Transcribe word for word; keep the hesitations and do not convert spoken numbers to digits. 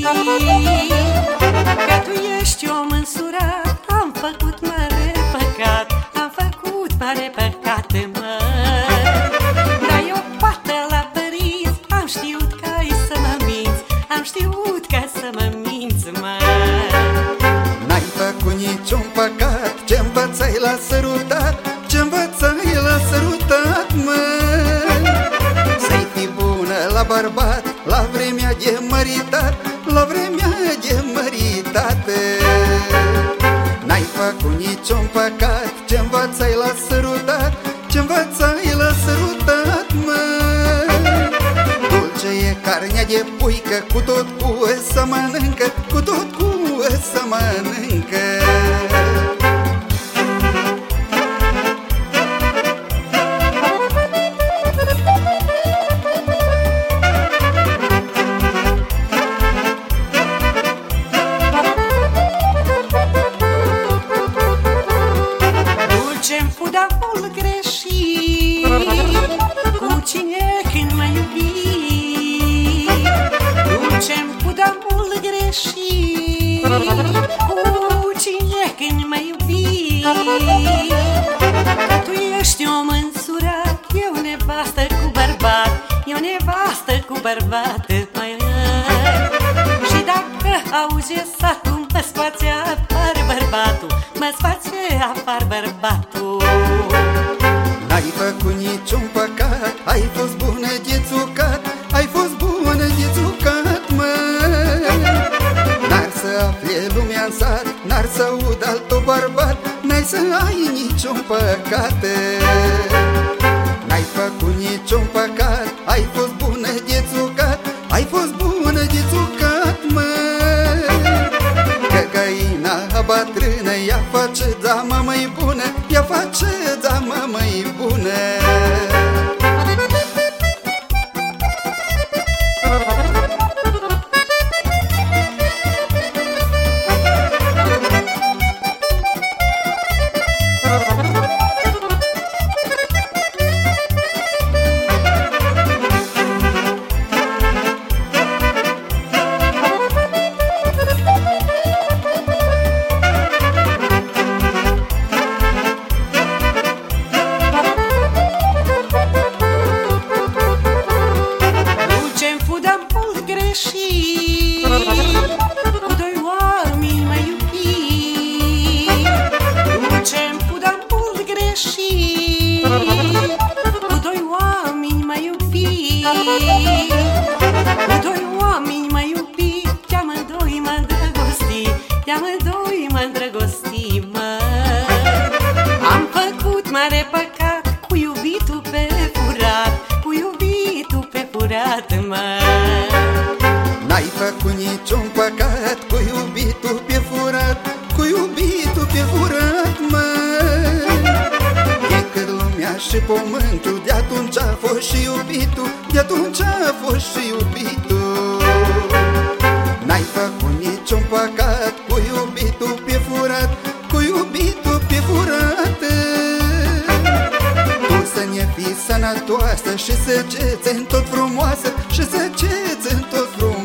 Că tu ești om însurat, am făcut mare păcat, am făcut mare păcat, măi. Dar eu poate la părinți am știut că ai să mă minți, am știut că să mă minți, măi. N-ai făcut niciun păcat, ce învățai la sărutat, ce învățai la sărutat, măi. Să-i fi bună la bărbat, la vremea de măritat, la vremea de măritate. N-ai făcut niciun păcat, ce învățai la sărutat, ce învățai la sărutat, măi. Dulce e carnea de puică, cu tot cu să mănâncă, cu tot cu să mănâncă. Dulce-mi fudamul greșit, cu cine când mă iubi. Dulce-mi fudamul greșit, cu cine când mă iubi. Că tu ești om însurat, eu nevastă cu bărbat, eu nevastă cu bărbat, măi. Și dacă auzi satul, mă-ți face apar bărbatul, mă-ți face apar bărbatul. N-ai făcut niciun păcat, ai fost bună de țucat, ai fost bună de țucat, măi. N-ar să afle lumea în sat, n-ar să aud altul bărbat, n-ai să ai niciun păcat. N-ai făcut niciun păcat, ai fost bună de țucat, ai fost bună de țucat, măi. Că găina bătrână, ea face țamă mai bună, ea face țamă mai bună. Cu doi oameni mă iubi. Dulce-mi fudamul greșit, cu doi oameni mă iubi. Cu doi oameni mă iubi, de-amândoi mă îndrăgosti, de-amândoi mă îndrăgosti, măi. Am făcut mare păcat, cu iubitul pe furat, cu iubitul pe furat, măi. N-ai făcut niciun păcat, cu iubitul pe furat, cu iubitul pe furat, măi. De când lumea și pământul, de atunci a fost și iubitul, de atunci a fost și iubitul. N-ai făcut niciun păcat, cu iubitul pe furat, cu iubitul pe furat. Tu să ne fii sănătoasă și să ceți în tot frumoasă, și să ceți în tot frumoasă.